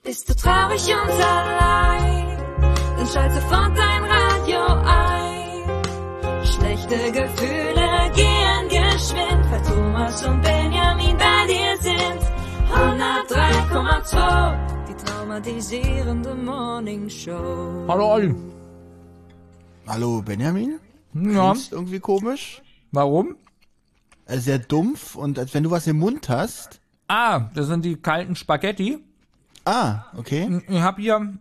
Bist du traurig und allein, dann schalt sofort dein Radio ein. Schlechte Gefühle gehen geschwind, weil Thomas und Benjamin bei dir sind. 103,2, die traumatisierende Morning Show. Hallo Olli. Hallo Benjamin? Ja. Klingst irgendwie komisch? Warum? Sehr dumpf und als wenn du was im Mund hast. Ah, das sind die kalten Spaghetti. Ah, okay. Ich habe hier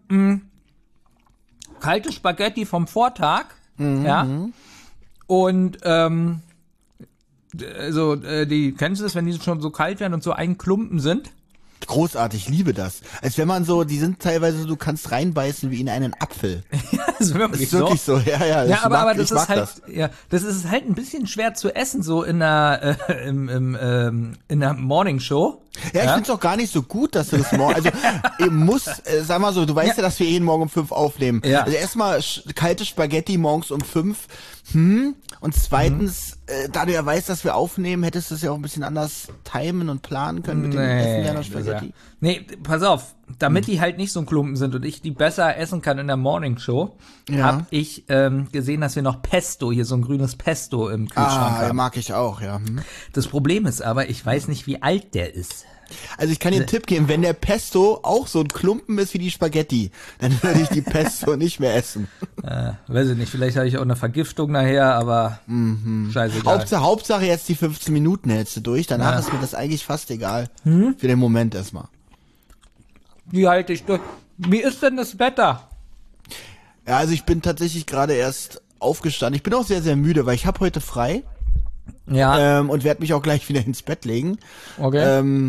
kalte Spaghetti vom Vortag. Ja. Und die, kennst du das, wenn die schon so kalt werden und so ein Klumpen sind? Großartig, liebe das. Als wenn man so, die sind teilweise so, du kannst reinbeißen wie in einen Apfel. Ja, das ist wirklich Ist wirklich so, ja. Ja, aber das ich mag ist halt, das. ja, das ist halt ein bisschen schwer zu essen, so in der, in der Morning Show. Ja, ich find's auch gar nicht so gut, dass du das morgen, also, sag mal so, du weißt ja, dass wir jeden Morgen um 5 aufnehmen. Ja. Also erstmal kalte Spaghetti morgens um 5. Und zweitens, da du ja weißt, dass wir aufnehmen, hättest du es ja auch ein bisschen anders timen und planen können mit dem Essen deiner Spaghetti. Nee, pass auf, damit die halt nicht so ein Klumpen sind und ich die besser essen kann in der Morning Show, habe ich gesehen, dass wir noch Pesto, hier so ein grünes Pesto im Kühlschrank haben. Mag ich auch, ja. Das Problem ist aber, ich weiß nicht, wie alt der ist. Also ich kann dir einen Tipp geben, wenn der Pesto auch so ein Klumpen ist wie die Spaghetti, dann würde ich die Pesto nicht mehr essen. Weiß ich nicht, vielleicht habe ich auch eine Vergiftung nachher, aber scheißegal. Hauptsache jetzt die 15 Minuten hältst du durch, danach ist mir das eigentlich fast egal. Für den Moment erstmal. Wie halte ich durch? Wie ist denn das Wetter? Ja, also ich bin tatsächlich gerade erst aufgestanden. Ich bin auch sehr, sehr müde, weil ich habe heute frei. Ja. Und werde mich auch gleich wieder ins Bett legen. Okay.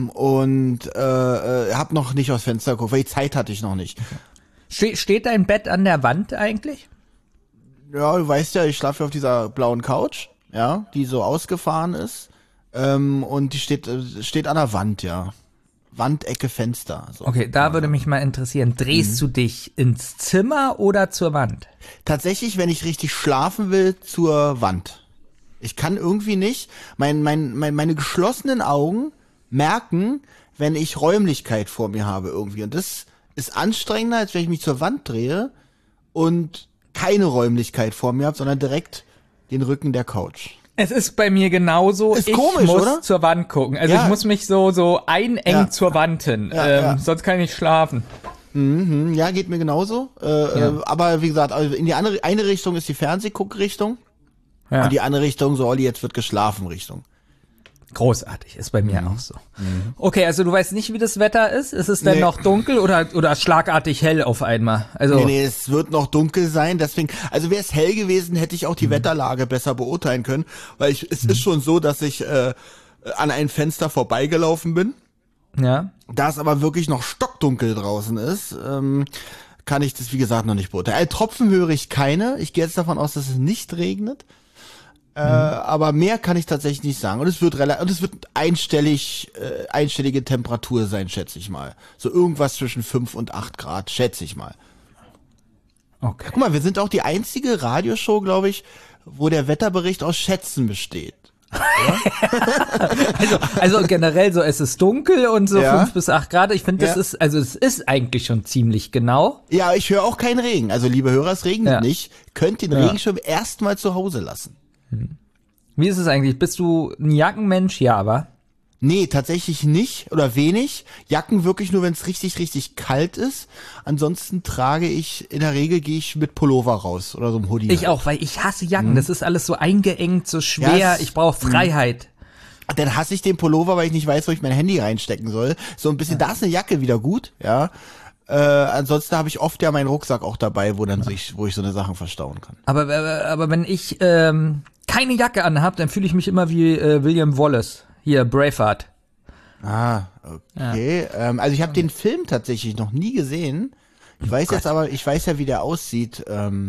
Hab noch nicht aufs Fenster geguckt, weil die Zeit hatte ich noch nicht. Steht dein Bett an der Wand eigentlich? Ja, du weißt ja, ich schlafe auf dieser blauen Couch, ja, die so ausgefahren ist. Und die steht an der Wand, ja. Wandecke, Fenster. So. Okay, da würde mich mal interessieren, drehst du dich ins Zimmer oder zur Wand? Tatsächlich, wenn ich richtig schlafen will, zur Wand. Ich kann irgendwie nicht, meine geschlossenen Augen merken, wenn ich Räumlichkeit vor mir habe irgendwie. Und das ist anstrengender, als wenn ich mich zur Wand drehe und keine Räumlichkeit vor mir habe, sondern direkt den Rücken der Couch. Es ist bei mir genauso. Ist ich komisch, muss oder? zur Wand gucken. Also Ja. ich muss mich so einengen zur Wand hin. Ja. Sonst kann ich nicht schlafen. Ja, geht mir genauso. Aber wie gesagt, also in die eine Richtung ist die Fernsehguckrichtung. Ja. Und die andere Richtung, so Olli, jetzt wird geschlafen Richtung. Großartig, ist bei mir auch so. Okay, also du weißt nicht, wie das Wetter ist? Ist es denn noch dunkel oder schlagartig hell auf einmal? Also Nee, es wird noch dunkel sein, deswegen, also wäre es hell gewesen, hätte ich auch die Wetterlage besser beurteilen können, weil es ist schon so, dass ich an ein Fenster vorbeigelaufen bin. ja. Da es aber wirklich noch stockdunkel draußen ist, kann ich das, wie gesagt, noch nicht beurteilen. Tropfen höre ich keine. Ich gehe jetzt davon aus, dass es nicht regnet. Aber mehr kann ich tatsächlich nicht sagen. Und es wird einstellige Temperatur sein, schätze ich mal. So irgendwas zwischen 5 und 8 Grad, schätze ich mal. Okay. Guck mal, wir sind auch die einzige Radioshow, glaube ich, wo der Wetterbericht aus Schätzen besteht. Also generell so, es ist dunkel und so Ja. 5 bis 8 Grad. Ich finde, es ist eigentlich schon ziemlich genau. Ja, ich höre auch keinen Regen. Also, liebe Hörer, es regnet nicht. Könnt den Ja. Regenschirm erstmal zu Hause lassen. Wie ist es eigentlich? Bist du ein Jackenmensch? Ja, aber. Nee, tatsächlich nicht oder wenig. Jacken wirklich nur, wenn es richtig, richtig kalt ist. Ansonsten in der Regel gehe ich mit Pullover raus oder so einem Hoodie. Ich auch, weil ich hasse Jacken. Das ist alles so eingeengt, so schwer. Ja, Ich brauche Freiheit. Dann hasse ich den Pullover, weil ich nicht weiß, wo ich mein Handy reinstecken soll. So ein bisschen, da ist eine Jacke wieder gut, ja. Ansonsten habe ich oft ja meinen Rucksack auch dabei, wo ich so eine Sachen verstauen kann. Aber wenn ich keine Jacke anhab, dann fühle ich mich immer wie William Wallace. Hier, Braveheart. Ah, okay. Also ich habe den Film tatsächlich noch nie gesehen. Ich weiß ja, wie der aussieht.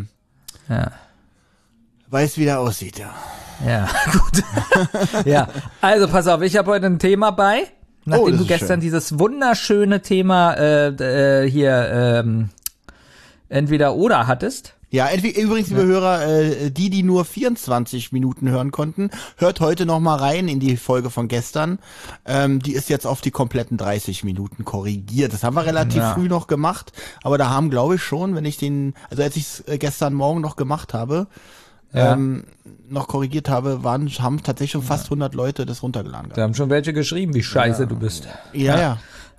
Weiß, wie der aussieht, ja. Ja, gut. Ja, also pass auf, ich habe heute ein Thema bei. Nachdem das du ist gestern schön. dieses wunderschöne Thema entweder oder hattest. Ja, übrigens, liebe Hörer, die nur 24 Minuten hören konnten, hört heute noch mal rein in die Folge von gestern. Die ist jetzt auf die kompletten 30 Minuten korrigiert. Das haben wir relativ früh noch gemacht, aber da haben, glaube ich schon, als ich es gestern Morgen noch gemacht habe, noch korrigiert habe, haben tatsächlich schon fast 100 Leute das runtergeladen gehabt. Da haben schon welche geschrieben, wie scheiße du bist. Ja.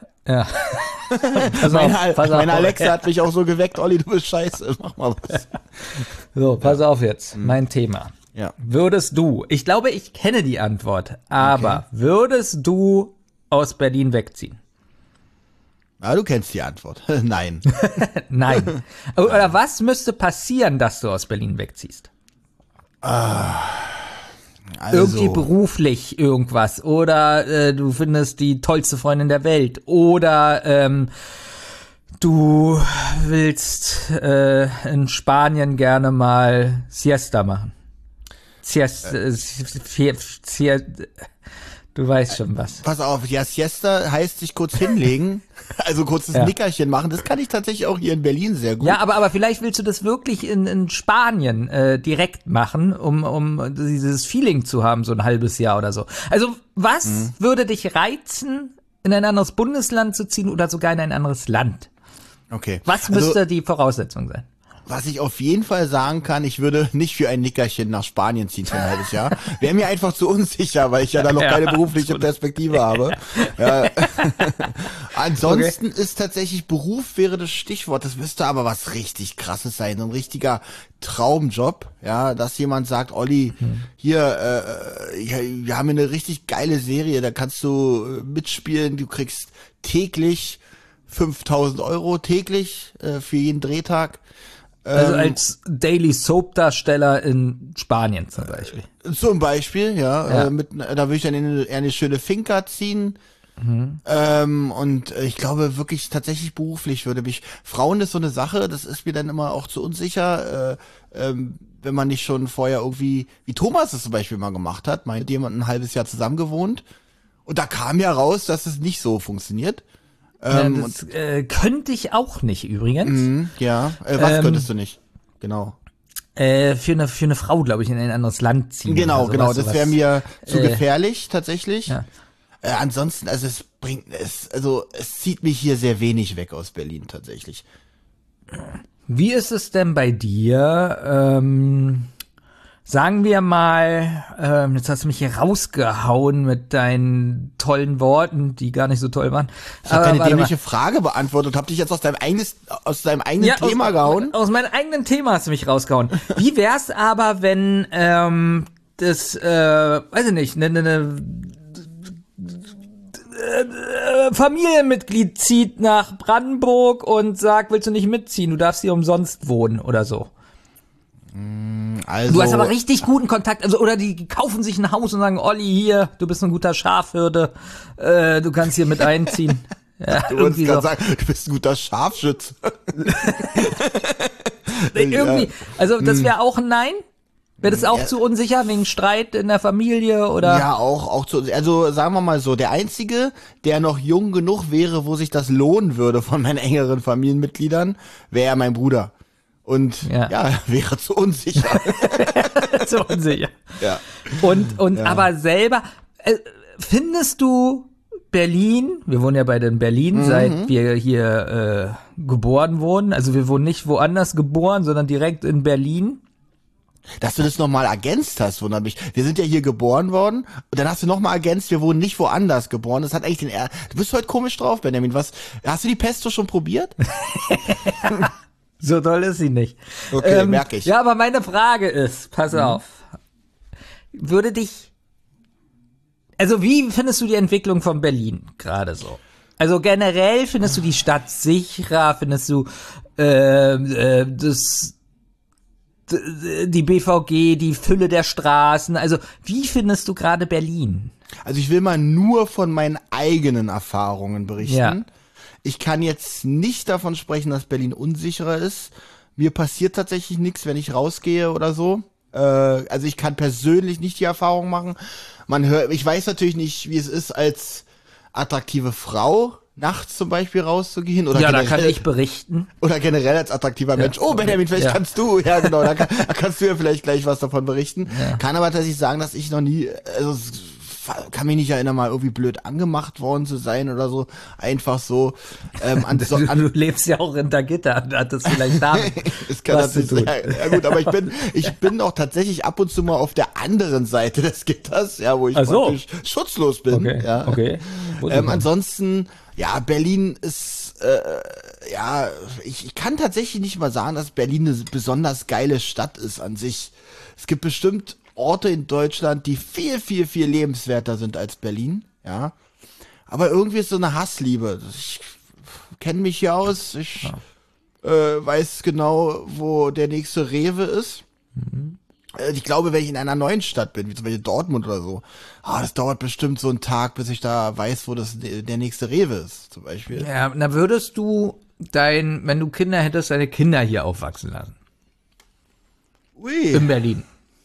Meine Alexa hat mich auch so geweckt, Olli, du bist scheiße, mach mal was. So, pass auf jetzt, mein Thema. Ja. Würdest du, ich glaube, ich kenne die Antwort, aber würdest du aus Berlin wegziehen? Ja, du kennst die Antwort. Nein. Nein. Oder was müsste passieren, dass du aus Berlin wegziehst? Also, Irgendwie beruflich irgendwas oder du findest die tollste Freundin der Welt oder du willst in Spanien gerne mal Siesta machen. Du weißt schon was. Pass auf, ja, Siesta heißt sich kurz hinlegen, also kurzes Nickerchen machen. Das kann ich tatsächlich auch hier in Berlin sehr gut. Ja, aber vielleicht willst du das wirklich in Spanien direkt machen, um dieses Feeling zu haben, so ein halbes Jahr oder so. Also was würde dich reizen, in ein anderes Bundesland zu ziehen oder sogar in ein anderes Land? Okay. Was müsste die Voraussetzung sein? Was ich auf jeden Fall sagen kann, ich würde nicht für ein Nickerchen nach Spanien ziehen für ein halbes Jahr. Wäre mir einfach zu unsicher, weil ich ja da noch keine berufliche Perspektive habe. Ja. Ansonsten ist tatsächlich Beruf wäre das Stichwort. Das müsste aber was richtig Krasses sein. So ein richtiger Traumjob. Ja, dass jemand sagt, Olli, hier, wir haben hier eine richtig geile Serie, da kannst du mitspielen. Du kriegst täglich 5.000 € täglich für jeden Drehtag. Also als Daily Soap Darsteller in Spanien zum Beispiel. Zum Beispiel, ja. Da würde ich dann eher eine schöne Finca ziehen. Und ich glaube wirklich tatsächlich beruflich würde mich, Frauen ist so eine Sache, das ist mir dann immer auch zu unsicher, wenn man nicht schon vorher irgendwie, wie Thomas es zum Beispiel mal gemacht hat, mit jemandem ein halbes Jahr zusammen gewohnt. Und da kam ja raus, dass es nicht so funktioniert. Das könnte ich auch nicht übrigens. Was könntest du nicht? Genau. Für eine Frau, glaube ich, in ein anderes Land ziehen. Genau, das wäre mir zu gefährlich tatsächlich. Ja. Ansonsten, also es zieht mich hier sehr wenig weg aus Berlin tatsächlich. Wie ist es denn bei dir? Sagen wir mal, jetzt hast du mich hier rausgehauen mit deinen tollen Worten, die gar nicht so toll waren. Ich habe deine dämliche Frage beantwortet und habe dich jetzt aus deinem eigenen Thema gehauen. Aus meinem eigenen Thema hast du mich rausgehauen. Wie wär's aber, wenn das, weiß ich nicht, eine Familienmitglied zieht nach Brandenburg und sagt, willst du nicht mitziehen? Du darfst hier umsonst wohnen oder so. Also, du hast aber richtig guten Kontakt, also oder die kaufen sich ein Haus und sagen, Olli, hier, du bist ein guter Schafhirte, du kannst hier mit einziehen. Ja, du wolltest gerade sagen, du bist ein guter Scharfschütze. Irgendwie, also das wäre auch ein Nein? Wäre das auch zu unsicher wegen Streit in der Familie oder? Ja, auch zu, also sagen wir mal so, der Einzige, der noch jung genug wäre, wo sich das lohnen würde von meinen engeren Familienmitgliedern, wäre mein Bruder. Und wäre zu unsicher. Zu unsicher. Ja. Und aber selber, findest du Berlin, wir wohnen ja beide in Berlin, seit wir hier geboren wurden, also wir wurden nicht woanders geboren, sondern direkt in Berlin. Dass du das nochmal ergänzt hast, wundert mich. Wir sind ja hier geboren worden und dann hast du nochmal ergänzt, wir wurden nicht woanders geboren. Das hat eigentlich du bist heute komisch drauf, Benjamin. Hast du die Pesto schon probiert? So toll ist sie nicht. Okay, merke ich. Ja, aber meine Frage ist, pass auf, also wie findest du die Entwicklung von Berlin gerade so? Also generell findest du die Stadt sicherer, findest du die BVG, die Fülle der Straßen, also wie findest du gerade Berlin? Also ich will mal nur von meinen eigenen Erfahrungen berichten. Ja. Ich kann jetzt nicht davon sprechen, dass Berlin unsicherer ist. Mir passiert tatsächlich nichts, wenn ich rausgehe oder so. Also ich kann persönlich nicht die Erfahrung machen. Ich weiß natürlich nicht, wie es ist als attraktive Frau nachts zum Beispiel rauszugehen? Oder Ja, da generell, kann ich berichten. oder generell als attraktiver Mensch. Oh, Benjamin, vielleicht kannst du. Ja, genau, da kannst du ja vielleicht gleich was davon berichten. Ja. Kann aber tatsächlich sagen, dass ich noch nie, also kann mich nicht erinnern, mal irgendwie blöd angemacht worden zu sein oder so. Einfach so. Du lebst ja auch in der Gitter, hat das vielleicht damit Es kann was zu natürlich, tun. ja gut, aber ich bin auch tatsächlich ab und zu mal auf der anderen Seite des Gitters, ja, wo ich Ach so. praktisch schutzlos bin. Okay, Ja. okay. Ansonsten, ja, Berlin ist, ja, ich kann tatsächlich nicht mal sagen, dass Berlin eine besonders geile Stadt ist an sich. Es gibt bestimmt Orte in Deutschland, die viel, viel, viel lebenswerter sind als Berlin, ja. Aber irgendwie ist so eine Hassliebe. Ich kenne mich hier aus, ich weiß genau, wo der nächste Rewe ist. Ich glaube, wenn ich in einer neuen Stadt bin, wie zum Beispiel Dortmund oder so, das dauert bestimmt so einen Tag, bis ich da weiß, wo der nächste Rewe ist, zum Beispiel. Ja, na würdest du wenn du Kinder hättest, deine Kinder hier aufwachsen lassen? Ui. In Berlin.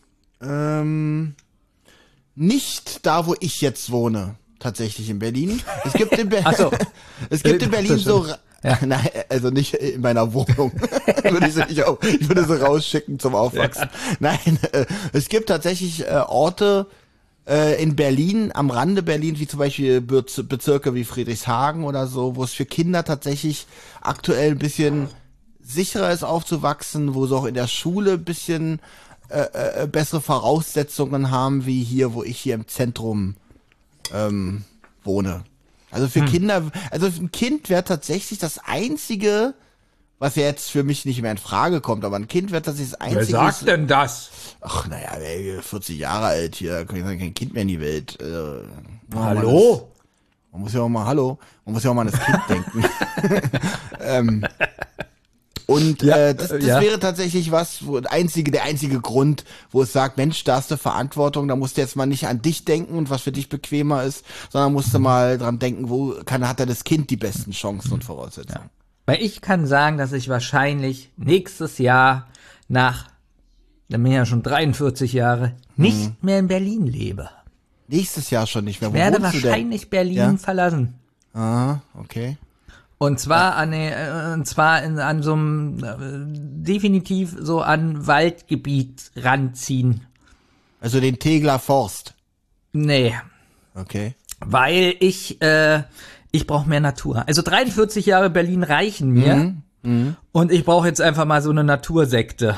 Nicht da, wo ich jetzt wohne, tatsächlich in Berlin. Es gibt in, Ach so. es gibt in Berlin so, Ja. nein, also nicht in meiner Wohnung. Ich würde sie rausschicken zum Aufwachsen. Ja. Nein, es gibt tatsächlich Orte in Berlin, am Rande Berlin, wie zum Beispiel Bezirke wie Friedrichshagen oder so, wo es für Kinder tatsächlich aktuell ein bisschen sicherer ist aufzuwachsen, wo sie auch in der Schule ein bisschen bessere Voraussetzungen haben, wie hier, wo ich hier im Zentrum wohne. Also für Kinder, also ein Kind wäre tatsächlich das Einzige, was ja jetzt für mich nicht mehr in Frage kommt, aber ein Kind wäre tatsächlich das Einzige. Wer sagt denn das? Ach, naja, 40 Jahre alt hier, kann ich sagen, kein Kind mehr in die Welt. Hallo? Man muss ja auch mal an das Kind denken. Und das wäre tatsächlich was, wo der einzige Grund, wo es sagt, Mensch, da hast du Verantwortung, da musst du jetzt mal nicht an dich denken und was für dich bequemer ist, sondern musst du mal dran denken, hat da das Kind die besten Chancen und Voraussetzungen. Ja. Weil ich kann sagen, dass ich wahrscheinlich nächstes Jahr dann bin ich ja schon 43 Jahre, nicht mehr in Berlin lebe. Nächstes Jahr schon nicht mehr. Ich werde wahrscheinlich Berlin verlassen. Ah, okay. Und zwar an so einem definitiv so an Waldgebiet ranziehen. Also den Tegeler Forst. Nee, Okay. weil ich brauche mehr Natur. Also 43 Jahre Berlin reichen mir. Und ich brauche jetzt einfach mal so eine Natursekte.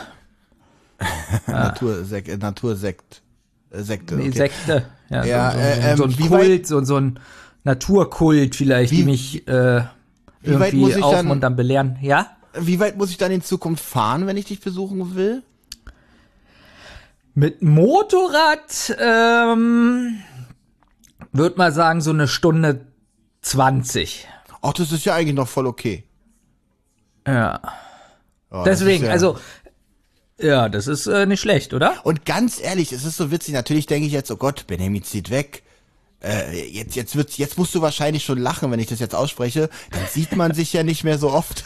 Natursekte. Nee, Okay. Sekte. Ja, Ja, so ein wie Kult, so ein Naturkult vielleicht, die mich wie weit muss irgendwie ich aufmuntern, belehren. Ja? Wie weit muss ich dann in Zukunft fahren, wenn ich dich besuchen will? Mit Motorrad würde mal sagen so 1:20. Ach, das ist ja eigentlich noch voll okay. Ja. Ja, das Deswegen, ist ja- also ja, das ist nicht schlecht, oder? Und ganz ehrlich, es ist so witzig, natürlich denke ich jetzt, oh Gott, Benjamin zieht weg. Jetzt musst du wahrscheinlich schon lachen, wenn ich das jetzt ausspreche. Dann sieht man sich ja nicht mehr so oft.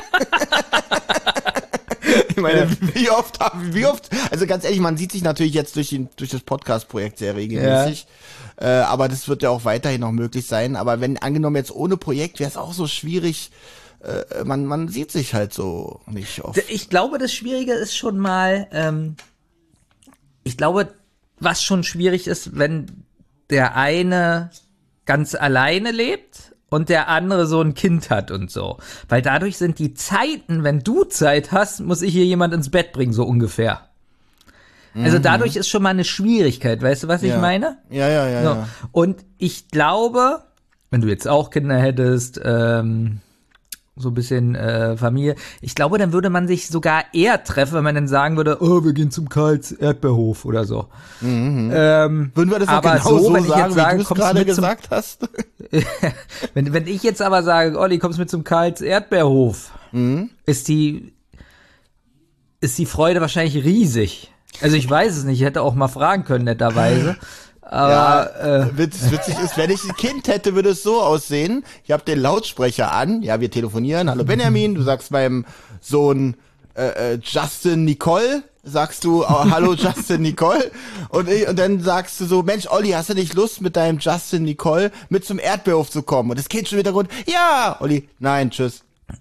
Ich meine, wie oft, also ganz ehrlich, man sieht sich natürlich jetzt durch das Podcast-Projekt sehr regelmäßig. Aber das wird ja auch weiterhin noch möglich sein. Aber wenn, angenommen jetzt ohne Projekt, wäre es auch so schwierig. Man sieht sich halt so nicht oft. Ich glaube, das Schwierige ist schon mal, ich glaube, was schon schwierig ist, wenn der eine ganz alleine lebt und der andere so ein Kind hat und so. Weil dadurch sind die Zeiten, wenn du Zeit hast, muss ich hier jemand ins Bett bringen, so ungefähr. Also dadurch ist schon mal eine Schwierigkeit, weißt du, was ich meine? Ja. So. Und ich glaube, wenn du jetzt auch Kinder hättest, so ein bisschen Familie, ich glaube, dann würde man sich sogar eher treffen, wenn man dann sagen würde, oh, wir gehen zum Karls Erdbeerhof oder so. Würden wir das auch aber genau so wenn ich sagen, jetzt sage, wie du es kommst du gerade mit gesagt hast? wenn ich jetzt aber sage, Olli, kommst mit zum Karls Erdbeerhof, ist die Freude wahrscheinlich riesig. Also ich weiß es nicht, ich hätte auch mal fragen können, netterweise. Aber Witzig ist, wenn ich ein Kind hätte, würde es so aussehen. Ich habe den Lautsprecher an. Ja, wir telefonieren. Hallo Benjamin, du sagst meinem Sohn, Justin Nicole, sagst du, hallo Justin Nicole, und dann sagst du so, Mensch, Olli, hast du nicht Lust, mit deinem Justin Nicole mit zum Erdbeerhof zu kommen? Und das Kind schon wieder gut, ja, Olli, nein, tschüss.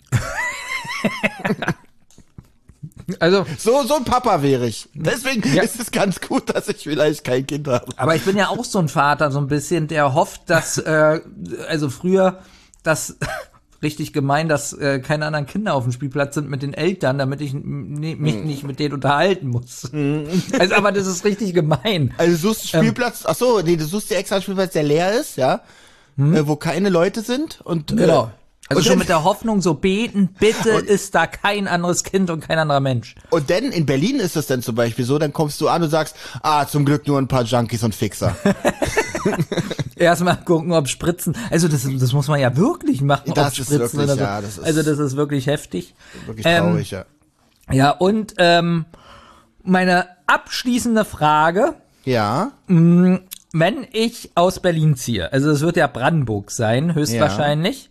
Also so ein Papa wäre ich. Deswegen ist es ganz gut, dass ich vielleicht kein Kind habe. Aber ich bin ja auch so ein Vater, so ein bisschen, der hofft, dass, also früher, dass, richtig gemein, dass keine anderen Kinder auf dem Spielplatz sind mit den Eltern, damit ich mich nicht mit denen unterhalten muss. Also, aber das ist richtig gemein. Also du suchst einen Spielplatz, du suchst dir extra einen Spielplatz, der leer ist, ja, wo keine Leute sind und genau. Also und schon dann, mit der Hoffnung so beten, bitte ist da kein anderes Kind und kein anderer Mensch. Und dann in Berlin ist es dann zum Beispiel so, dann kommst du an und sagst, zum Glück nur ein paar Junkies und Fixer. Erstmal gucken, ob Spritzen, also das muss man ja wirklich machen, das ob ist Spritzen wirklich, oder so. ja, das ist, also das ist wirklich heftig. Wirklich traurig, ja. Ja, und meine abschließende Frage, Ja. wenn ich aus Berlin ziehe, also es wird ja Brandenburg sein, höchstwahrscheinlich,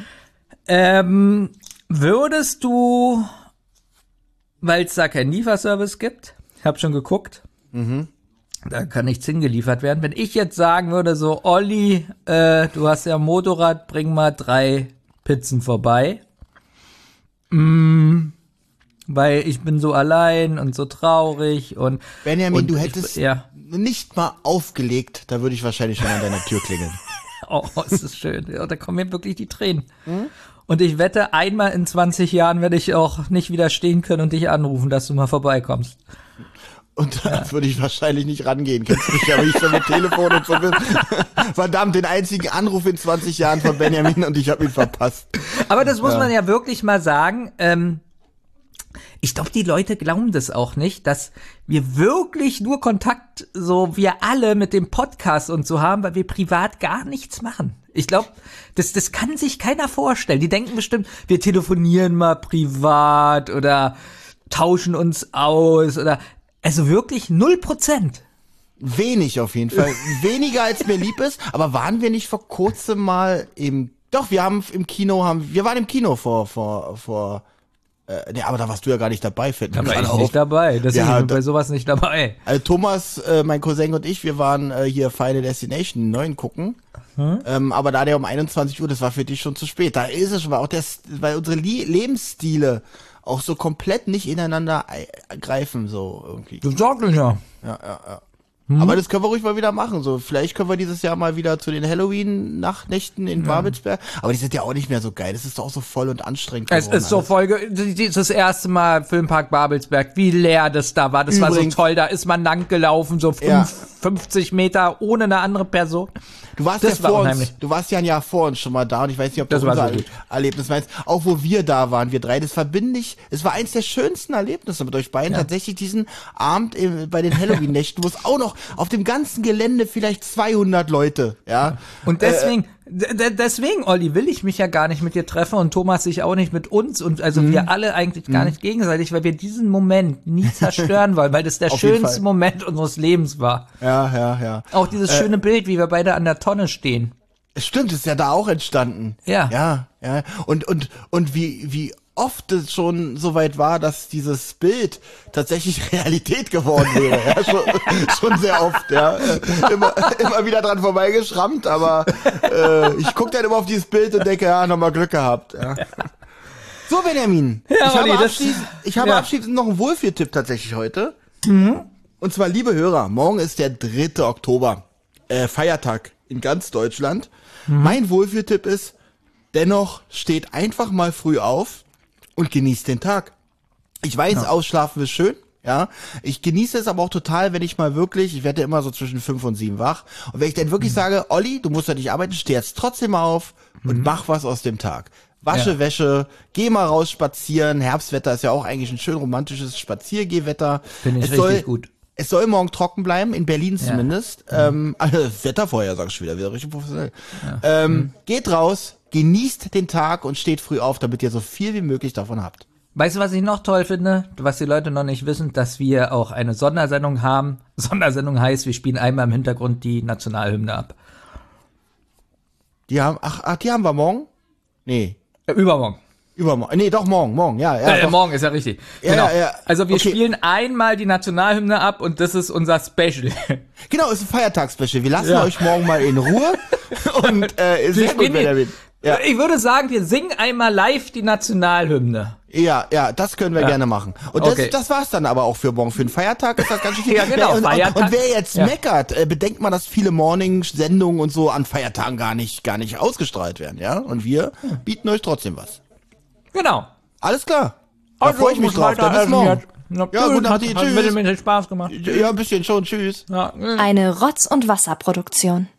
würdest du, weil es da keinen Lieferservice gibt, ich habe schon geguckt, da kann nichts hingeliefert werden, wenn ich jetzt sagen würde, so, Olli, du hast ja ein Motorrad, bring mal 3 Pizzen vorbei, weil ich bin so allein und so traurig und Benjamin, und du hättest nicht mal aufgelegt, da würde ich wahrscheinlich schon an deiner Tür klingeln. Oh, ist das schön. Ja, da kommen mir wirklich die Tränen. Und ich wette, einmal in 20 Jahren werde ich auch nicht widerstehen können und dich anrufen, dass du mal vorbeikommst. Und da würde ich wahrscheinlich nicht rangehen. Kennst du mich ja, wie ich schon mit Telefon und so bin. Verdammt, den einzigen Anruf in 20 Jahren von Benjamin und ich habe ihn verpasst. Aber das muss man ja wirklich mal sagen. Ich glaube, die Leute glauben das auch nicht, dass wir wirklich nur Kontakt, so wir alle mit dem Podcast und so haben, weil wir privat gar nichts machen. Ich glaube, das kann sich keiner vorstellen. Die denken bestimmt, wir telefonieren mal privat oder tauschen uns aus oder, also wirklich 0%. Wenig auf jeden Fall. Weniger als mir lieb ist, aber waren wir nicht vor kurzem mal wir waren im Kino vor aber da warst du ja gar nicht dabei, fällt mir Da war gerade ich auf. nicht dabei, deswegen Ja, bin ich bei sowas nicht dabei. Also Thomas, mein Cousin und ich, wir waren hier Final Destination 9 gucken. Aber da der um 21 Uhr, das war für dich schon zu spät. Da ist es schon, weil unsere Lebensstile auch so komplett nicht ineinander greifen, so irgendwie. Das sagt mich ja. Ja. Aber das können wir ruhig mal wieder machen. So, vielleicht können wir dieses Jahr mal wieder zu den Halloween-Nachtnächten in Babelsberg. Aber die sind ja auch nicht mehr so geil. Das ist doch auch so voll und anstrengend geworden. Es ist so das erste Mal Filmpark Babelsberg, wie leer das da war. Das war so toll. Da ist man lang gelaufen, so 50 Meter ohne eine andere Person. Du warst du warst ja ein Jahr vor uns schon mal da und ich weiß nicht, ob das unser Erlebnis meinst. Auch wo wir da waren, wir drei, das verbinde ich. Es war eins der schönsten Erlebnisse mit euch beiden. Tatsächlich diesen Abend bei den Halloween-Nächten, wo es auch noch auf dem ganzen Gelände vielleicht 200 Leute, ja. Und deswegen, Olli, will ich mich ja gar nicht mit dir treffen und Thomas sich auch nicht mit uns und also wir alle eigentlich gar nicht gegenseitig, weil wir diesen Moment nie zerstören wollen, weil das der schönste Moment unseres Lebens war. Ja. Auch dieses schöne Bild, wie wir beide an der Tonne stehen. Stimmt, ist ja da auch entstanden. Ja. Ja. Und wie oft es schon so weit war, dass dieses Bild tatsächlich Realität geworden wäre. Ja, schon sehr oft, ja. Immer wieder dran vorbeigeschrammt, aber ich gucke dann immer auf dieses Bild und denke, ja, nochmal Glück gehabt. Ja. So, Benjamin, ich habe abschließend noch einen Wohlfühltipp tatsächlich heute. Und zwar, liebe Hörer, morgen ist der 3. Oktober, Feiertag in ganz Deutschland. Mein Wohlfühltipp ist, dennoch steht einfach mal früh auf und genießt den Tag. Ich weiß, ausschlafen ist schön, ja. Ich genieße es aber auch total, wenn ich mal wirklich, ich werde immer so zwischen 5 und 7 wach. Und wenn ich dann wirklich sage, Olli, du musst ja nicht arbeiten, steh jetzt trotzdem auf und mach was aus dem Tag. Wasche Wäsche, geh mal raus spazieren. Herbstwetter ist ja auch eigentlich ein schön romantisches Spaziergehwetter. Finde ich richtig gut. Es soll morgen trocken bleiben, in Berlin zumindest. Wettervorhersage schon wieder richtig professionell. Geht raus, genießt den Tag und steht früh auf, damit ihr so viel wie möglich davon habt. Weißt du, was ich noch toll finde? Was die Leute noch nicht wissen, dass wir auch eine Sondersendung haben. Sondersendung heißt, wir spielen einmal im Hintergrund die Nationalhymne ab. Die haben wir morgen? Nee. Übermorgen. Übermorgen. Nee, doch morgen, ja. Doch. Morgen ist ja richtig. Ja, Genau. ja. Also wir Okay. spielen einmal die Nationalhymne ab und das ist unser Special. Genau, ist ein Feiertagsspecial. Wir lassen Ja. euch morgen mal in Ruhe. Und sehr gut, Benjamin. Ja. Ich würde sagen, wir singen einmal live die Nationalhymne. Ja, das können wir gerne machen. Und Okay. das war's dann aber auch für morgen. Für den Feiertag ist das ganz schön viel. Ja, genau, Und Feiertag. wer jetzt Ja. meckert, bedenkt mal, dass viele Morning-Sendungen und so an Feiertagen gar nicht ausgestrahlt werden, ja? Und wir bieten euch trotzdem was. Genau. Alles klar. Da freue ich mich drauf. Dann bis morgen. Ja, guten Appetit. Hat Tschüss. mit Spaß gemacht. Ja, ein bisschen schon. Tschüss. Ja. Eine Rotz- und Wasserproduktion.